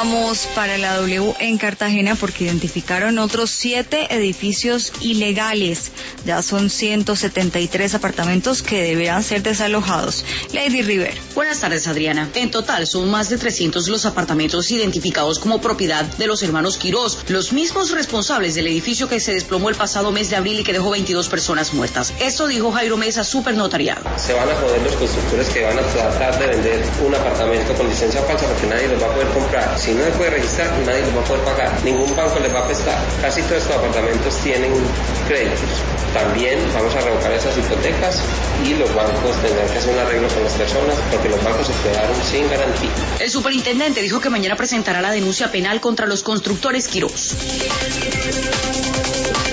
Vamos para la W en Cartagena porque identificaron otros 7 edificios ilegales. Ya son 173 apartamentos que deberán ser desalojados. Lady River. Buenas tardes, Adriana. En total son más de 300 los apartamentos identificados como propiedad de los hermanos Quirós, los mismos responsables del edificio que se desplomó el pasado mes de abril y que dejó 22 personas muertas. Esto dijo Jairo Mesa, supernotariado. Se van a joder los constructores que van a tratar de vender un apartamento con licencia falsa porque nadie los va a poder comprar. Si no se puede registrar, nadie los va a poder pagar. Ningún banco les va a prestar. Casi todos estos apartamentos tienen créditos. También vamos a revocar esas hipotecas y los bancos tendrán que hacer un arreglo con las personas porque los bancos se quedaron sin garantía. El superintendente dijo que mañana presentará la denuncia penal contra los constructores Quirós.